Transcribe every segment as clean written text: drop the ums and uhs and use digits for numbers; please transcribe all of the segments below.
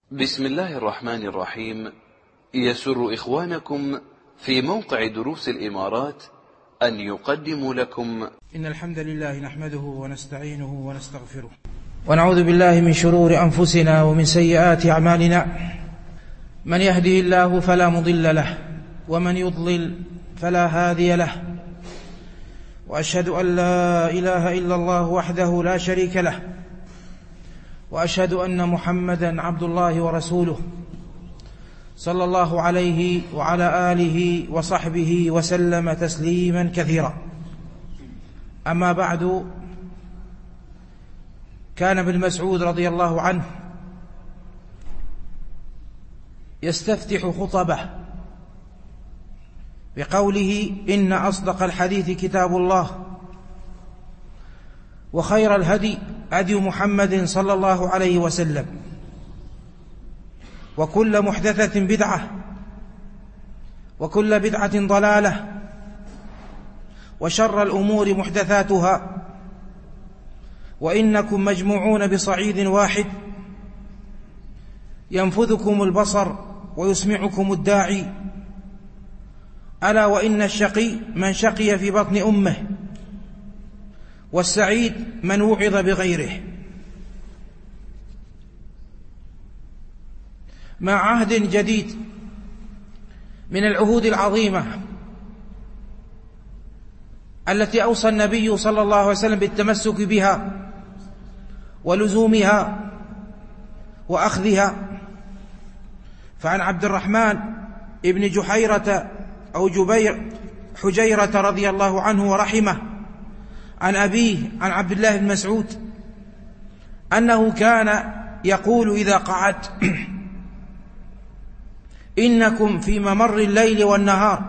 بسم الله الرحمن الرحيم. يسر إخوانكم في موقع دروس الإمارات أن يقدموا لكم إن الحمد لله نحمده ونستعينه ونستغفره ونعوذ بالله من شرور أنفسنا ومن سيئات أعمالنا. من يهده الله فلا مضل له ومن يضلل فلا هادي له، وأشهد أن لا إله إلا الله وحده لا شريك له، وأشهد أن محمدا عبد الله ورسوله صلى الله عليه وعلى آله وصحبه وسلم تسليما كثيرا. أما بعد، كان ابن مسعود رضي الله عنه يستفتح خطبه بقوله: إن أصدق الحديث كتاب الله، وخير الهدي هدي محمد صلى الله عليه وسلم، وكل محدثة بدعة، وكل بدعة ضلالة، وشر الأمور محدثاتها، وإنكم مجموعون بصعيد واحد، ينفذكم البصر ويسمعكم الداعي، ألا وإن الشقي من شقي في بطن أمه، والسعيد من وعظ بغيره. مع عهد جديد من العهود العظيمة التي أوصى النبي صلى الله عليه وسلم بالتمسك بها ولزومها وأخذها، فعن عبد الرحمن ابن جحيرة أو حجيرة رضي الله عنه ورحمه عن أبيه عن عبد الله بن مسعود أنه كان يقول إذا قعد: إنكم في ممر الليل والنهار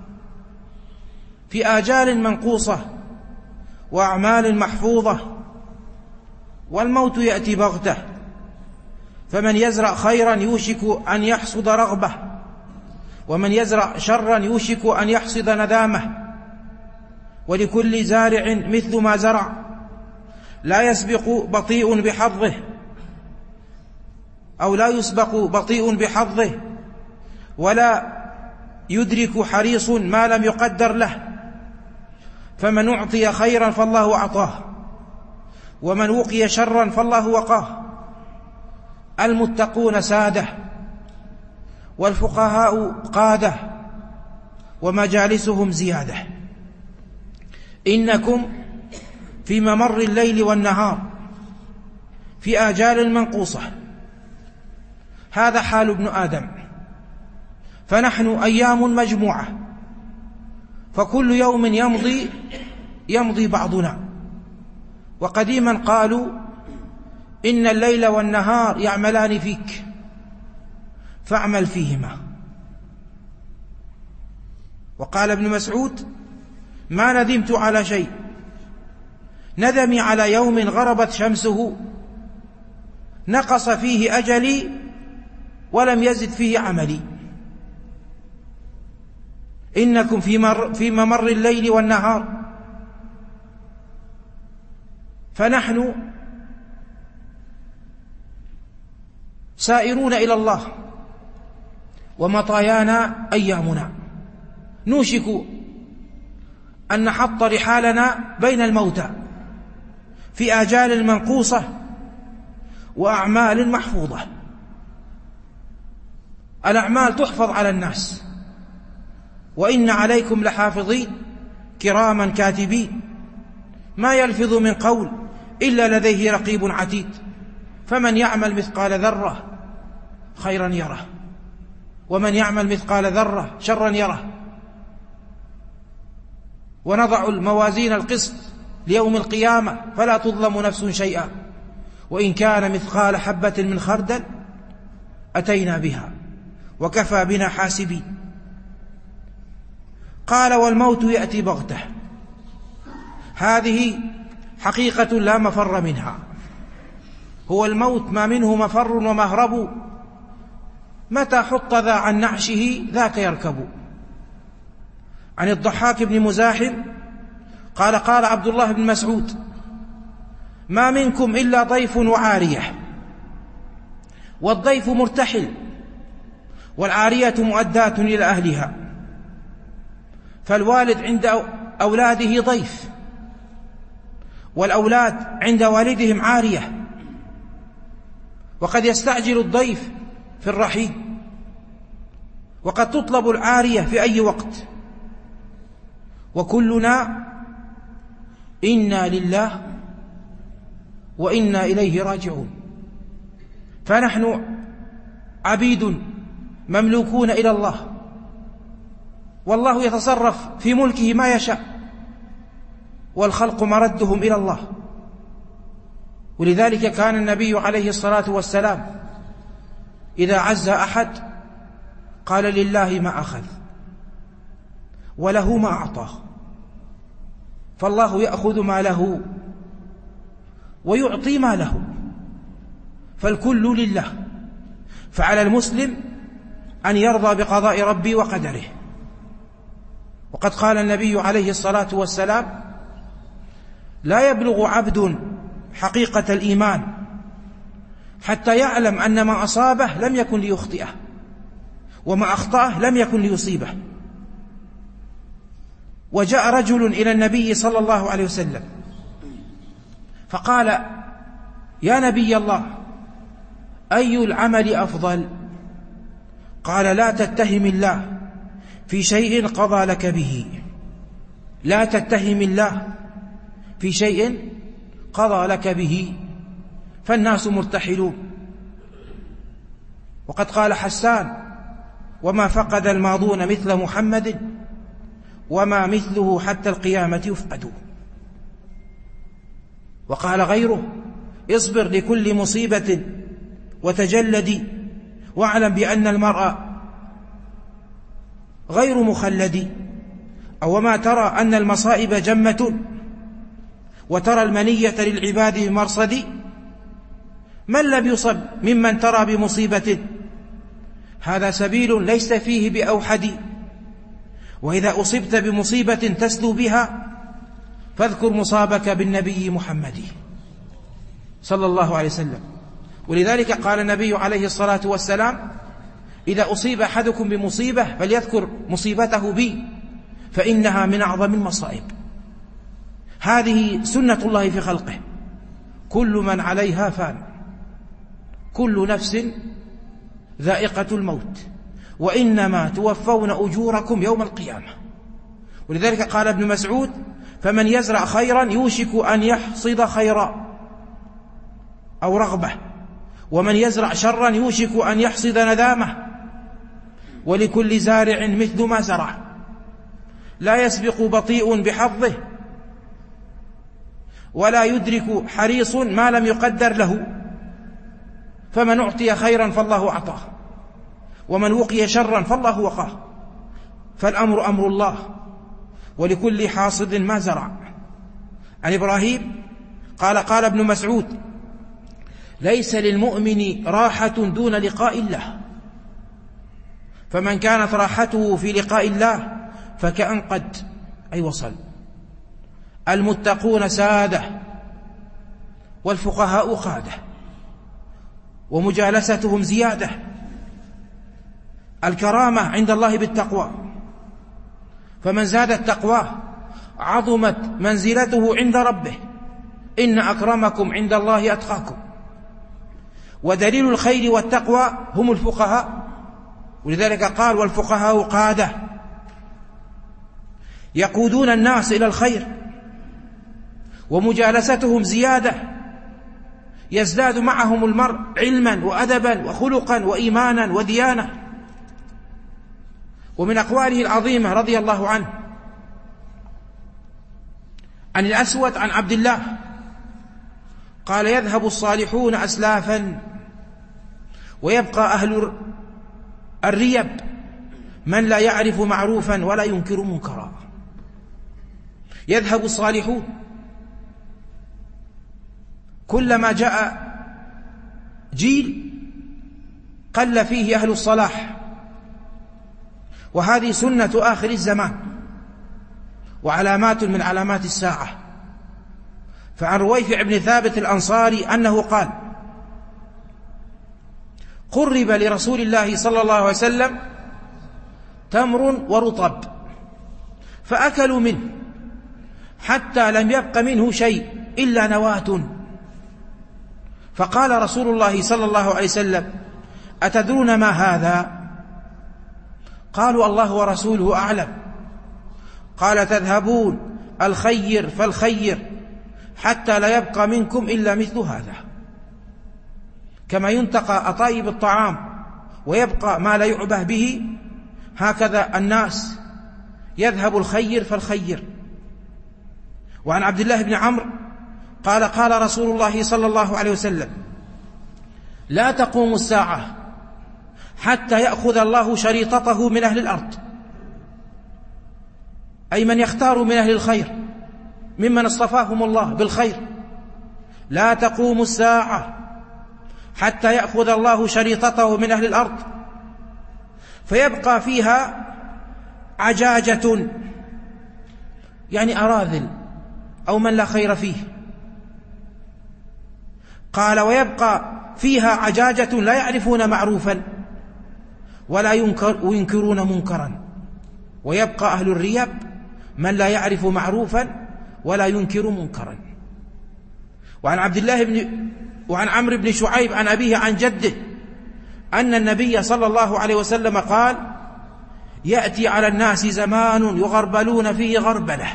في آجال منقوصة وأعمال محفوظة، والموت يأتي بغتة، فمن يزرع خيرا يوشك أن يحصد رغبة، ومن يزرع شرا يوشك أن يحصد ندامة، ولكل زارع مثل ما زرع، لا يسبق بطيء بحظه أو لا يسبق بطيء بحظه، ولا يدرك حريص ما لم يقدر له، فمن أعطي خيرا فالله أعطاه، ومن وقي شرا فالله وقاه. المتقون سادة، والفقهاء قادة، ومجالسهم زيادة. إنكم في ممر الليل والنهار في آجال منقوصة، هذا حال ابن آدم، فنحن أيام مجموعة، فكل يوم يمضي بعضنا. وقديما قالوا: إن الليل والنهار يعملان فيك فاعمل فيهما. وقال ابن مسعود: ما ندمت على شيء، ندمي على يوم غربت شمسه نقص فيه أجلي ولم يزد فيه عملي. إنكم في ممر الليل والنهار، فنحن سائرون إلى الله، ومطايانا أيامنا، نوشك أن نحط رحالنا بين الموتى في آجال منقوصة وأعمال محفوظة. الأعمال تحفظ على الناس، وإن عليكم لحافظين كراما كاتبين ما يلفظ من قول إلا لديه رقيب عتيد. فمن يعمل مثقال ذرة خيرا يره، ومن يعمل مثقال ذرة شرا يره. ونضع الموازين القسط ليوم القيامة فلا تظلم نفس شيئا، وإن كان مثقال حبة من خردل أتينا بها وكفى بنا حاسبين. قال: والموت يأتي بغتة. هذه حقيقة لا مفر منها، هو الموت ما منه مفر ومهرب، متى حط ذا عن نعشه ذاك يركب. عن الضحاك بن مزاحم قال: قال عبد الله بن مسعود: ما منكم إلا ضيف وعارية، والضيف مرتحل، والعارية مؤداة إلى أهلها. فالوالد عند أولاده ضيف، والأولاد عند والدهم عارية، وقد يستعجل الضيف في الرحيل، وقد تطلب العارية في أي وقت. وكلنا إنا لله وإنا إليه راجعون. فنحن عبيد مملوكون إلى الله، والله يتصرف في ملكه ما يشاء، والخلق مردهم إلى الله. ولذلك كان النبي عليه الصلاة والسلام إذا عز أحد قال لله ما أخذ وله ما أعطاه، فالله يأخذ ما له ويعطي ما له، فالكل لله. فعلى المسلم أن يرضى بقضاء ربي وقدره. وقد قال النبي عليه الصلاة والسلام: لا يبلغ عبد حقيقة الإيمان حتى يعلم أن ما أصابه لم يكن ليخطئه، وما أخطأه لم يكن ليصيبه. وجاء رجل إلى النبي صلى الله عليه وسلم فقال: يا نبي الله، أي العمل أفضل؟ قال: لا تتهم الله في شيء قضى لك به، لا تتهم الله في شيء قضى لك به، فالناس مرتحلون. وقد قال حسان: وما فقد الماضون مثل محمد، وما مثله حتى القيامة يفقد. وقال غيره: اصبر لكل مصيبة وتجلدي، واعلم بأن المرء غير مخلد. أو ما ترى أن المصائب جمة، وترى المنية للعباد بمرصد؟ من لم يصب ممن ترى بمصيبة، هذا سبيل ليس فيه بأوحد. وإذا أصبت بمصيبة تسلو بها، فاذكر مصابك بالنبي محمد صلى الله عليه وسلم. ولذلك قال النبي عليه الصلاة والسلام: إذا أصيب أحدكم بمصيبة فليذكر مصيبته بي، فإنها من أعظم المصائب. هذه سنة الله في خلقه: كل من عليها فان، كل نفس ذائقة الموت، وإنما توفون أجوركم يوم القيامة. ولذلك قال ابن مسعود: فمن يزرع خيرا يوشك أن يحصد خيرا أو رغبة، ومن يزرع شرا يوشك أن يحصد ندامة، ولكل زارع مثل ما زرع، لا يسبق بطيء بحظه، ولا يدرك حريص ما لم يقدر له. فمن أعطي خيرا فالله أعطاه، ومن وقي شرا فالله وقاه. فالأمر أمر الله، ولكل حاصد ما زرع. عن إبراهيم قال: قال ابن مسعود: ليس للمؤمن راحة دون لقاء الله، فمن كانت راحته في لقاء الله فكأن قد وصل. المتقون سادة، والفقهاء قادة، ومجالستهم زيادة. الكرامة عند الله بالتقوى، فمن زادت تقواه عظمت منزلته عند ربه. إن أكرمكم عند الله أتقاكم. ودليل الخير والتقوى هم الفقهاء. ولذلك قال: والفقهاء قادة، يقودون الناس إلى الخير، ومجالستهم زيادة، يزداد معهم المرء علما وأدبا وخلقا وإيمانا وديانة. ومن أقواله العظيمة رضي الله عنه عن الأسود عن عبد الله قال: يذهب الصالحون أسلافا، ويبقى أهل الريب من لا يعرف معروفا ولا ينكر منكرا. يذهب الصالحون، كلما جاء جيل قل فيه أهل الصلاح، وهذه سنة آخر الزمان وعلامات من علامات الساعة. فعن رويفع بن ثابت الأنصاري أنه قال: قرب لرسول الله صلى الله عليه وسلم تمر ورطب فأكلوا منه حتى لم يبق منه شيء إلا نواة. فقال رسول الله صلى الله عليه وسلم: أتدرون ما هذا؟ قالوا: الله ورسوله أعلم. قال: تذهبون الخير فالخير حتى لا يبقى منكم إلا مثل هذا. كما ينتقى أطايب الطعام ويبقى ما لا يعبه به، هكذا الناس يذهب الخير فالخير. وعن عبد الله بن عمرو قال: قال رسول الله صلى الله عليه وسلم: لا تقوم الساعة حتى يأخذ الله شريطته من أهل الأرض، أي من يختار من أهل الخير ممن اصطفاهم الله بالخير. لا تقوم الساعة حتى يأخذ الله شريطته من أهل الأرض فيبقى فيها عجاجة، يعني أراذل أو من لا خير فيه. قال: ويبقى فيها عجاجة لا يعرفون معروفا ولا ينكرون منكرا. ويبقى أهل الريب من لا يعرف معروفا ولا ينكر منكرا. وعن عمرو بن شعيب عن أبيه عن جده أن النبي صلى الله عليه وسلم قال: يأتي على الناس زمان يغربلون فيه غربلة،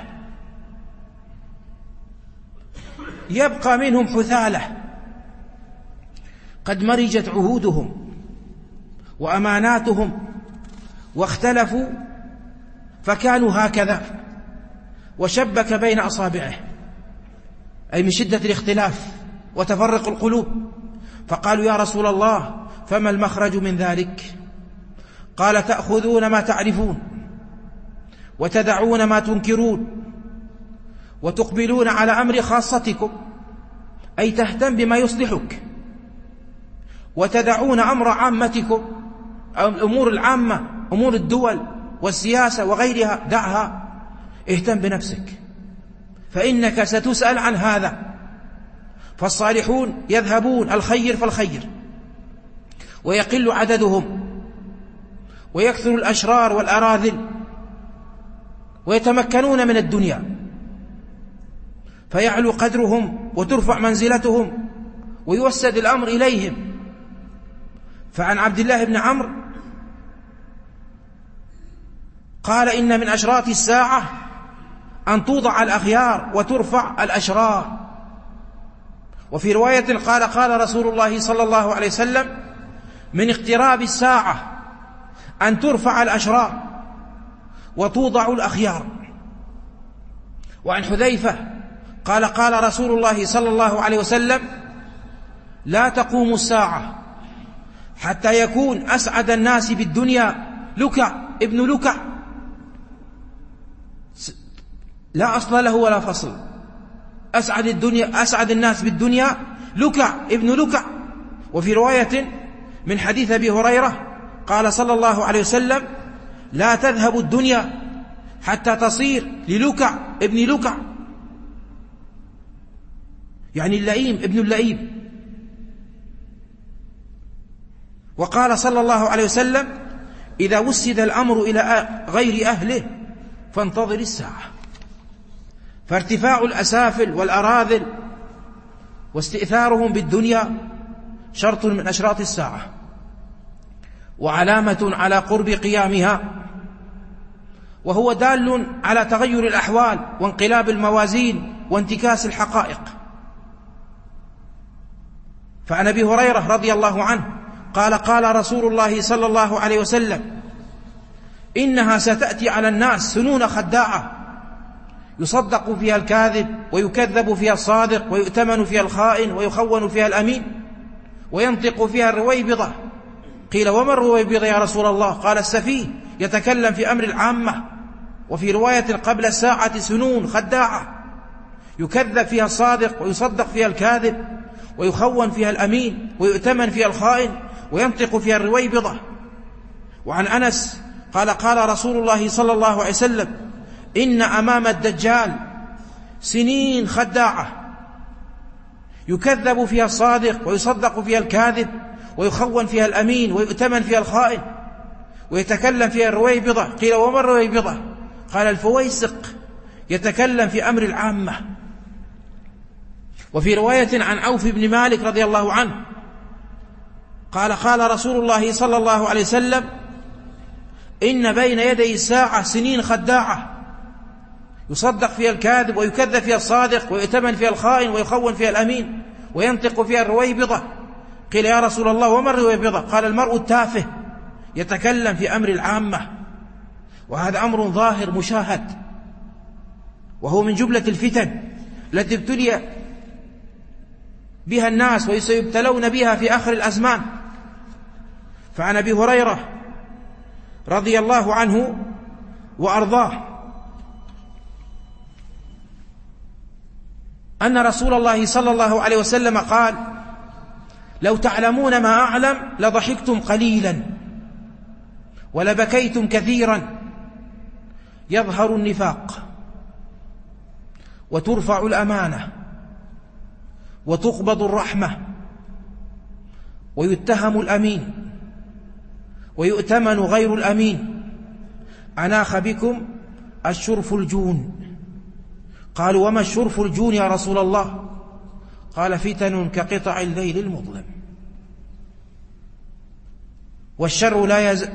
يبقى منهم حثالة قد مرجت عهودهم وأماناتهم واختلفوا فكانوا هكذا، وشبك بين أصابعه، أي من شدة الاختلاف وتفرق القلوب. فقالوا: يا رسول الله فما المخرج من ذلك؟ قال: تأخذون ما تعرفون وتدعون ما تنكرون وتقبلون على أمر خاصتكم، أي تهتم بما يصلحك، وتدعون أمر عامتكم، الأمور العامة، أمور الدول والسياسة وغيرها دعها، اهتم بنفسك فإنك ستسأل عن هذا. فالصالحون يذهبون الخير فالخير ويقل عددهم، ويكثر الأشرار والأراذل ويتمكنون من الدنيا فيعلو قدرهم وترفع منزلتهم ويوسد الأمر إليهم. فعن عبد الله بن عمرو قال: إن من أشراط الساعة أن توضع الأخيار وترفع الأشرار. وفي رواية قال: قال رسول الله صلى الله عليه وسلم: من اقتراب الساعة أن ترفع الأشرار وتوضع الأخيار. وعن حذيفة قال: قال رسول الله صلى الله عليه وسلم: لا تقوم الساعة حتى يكون أسعد الناس بالدنيا لكع ابن لكع، لا أصل له ولا فصل، أسعد الناس بالدنيا لكع ابن لكع. وفي رواية من حديث أبي هريرة قال صلى الله عليه وسلم: لا تذهب الدنيا حتى تصير للكع ابن لكع، يعني اللئيم ابن اللئيم. وقال صلى الله عليه وسلم: إذا وسد الأمر إلى غير أهله فانتظر الساعة. فارتفاع الأسافل والأراذل واستئثارهم بالدنيا شرط من أشراط الساعة وعلامة على قرب قيامها، وهو دال على تغير الأحوال وانقلاب الموازين وانتكاس الحقائق. فعن أبي هريرة رضي الله عنه قال: قال رسول الله صلى الله عليه وسلم: إنها ستأتي على الناس سنون خداعة يصدق فيها الكاذب ويكذب فيها الصادق ويؤتمن فيها الخائن ويخون فيها الأمين وينطق فيها الرويبضة. قيل: وما الرويبضة يا رسول الله؟ قال: السفيه يتكلم في أمر العامة. وفي رواية: قبل الساعة سنون خداعة يكذب فيها الصادق ويصدق فيها الكاذب ويخون فيها الأمين ويؤتمن فيها الخائن وينطق فيها الرويبضة. وعن أنس قال: قال رسول الله صلى الله عليه وسلم: إن أمام الدجال سنين خداعة يكذب فيها الصادق ويصدق فيها الكاذب ويخون فيها الأمين ويؤتمن فيها الخائن ويتكلم فيها الرويبضة. قيل وما الرويبضة؟ قال الفويسق، يتكلم في أمر العامة. وفي رواية عن عوف بن مالك رضي الله عنه قال قال رسول الله صلى الله عليه وسلم إن بين يدي الساعة سنين خداعة يصدق فيها الكاذب ويكذب فيها الصادق ويؤتمن فيها الخائن ويخون فيها الأمين وينطق فيها الرويبضة. قيل يا رسول الله وما الرويبضة؟ قال المرء التافه يتكلم في أمر العامة. وهذا أمر ظاهر مشاهد، وهو من جملة الفتن التي ابتلي بها الناس وسيبتلون بها في آخر الأزمان. فعن أبي هريرة رضي الله عنه وأرضاه أن رسول الله صلى الله عليه وسلم قال لو تعلمون ما أعلم لضحكتم قليلا ولبكيتم كثيرا. يظهر النفاق وترفع الأمانة وتقبض الرحمة ويتهم الأمين ويؤتمن غير الأمين. أناخ بكم الشرف الجون. قالوا وما الشرف الجون يا رسول الله؟ قال فتن كقطع الليل المظلم. والشر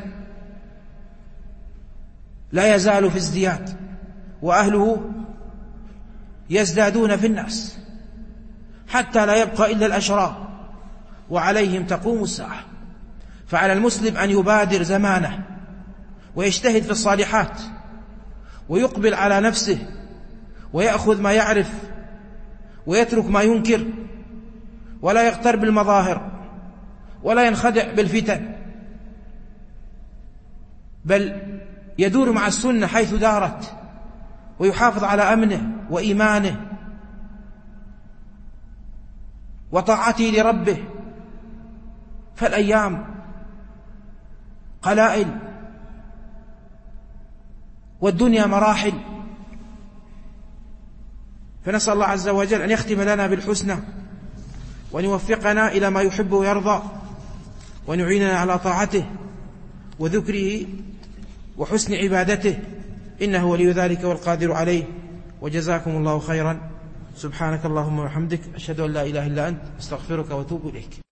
لا يزال في ازدياد، وأهله يزدادون في الناس حتى لا يبقى إلا الأشرار، وعليهم تقوم الساعة. فعلى المسلم أن يبادر زمانه ويجتهد في الصالحات ويقبل على نفسه ويأخذ ما يعرف ويترك ما ينكر، ولا يغتر بالمظاهر ولا ينخدع بالفتن، بل يدور مع السنة حيث دارت ويحافظ على أمنه وإيمانه وطاعته لربه. فالأيام قلائل والدنيا مراحل، فنسأل الله عز وجل أن يختم لنا بالحسنى وأن يوفقنا إلى ما يحب ويرضى وأن يعيننا على طاعته وذكره وحسن عبادته، إنه ولي ذلك والقادر عليه. وجزاكم الله خيرا. سبحانك اللهم وبحمدك، أشهد أن لا إله إلا أنت، أستغفرك وأتوب إليك.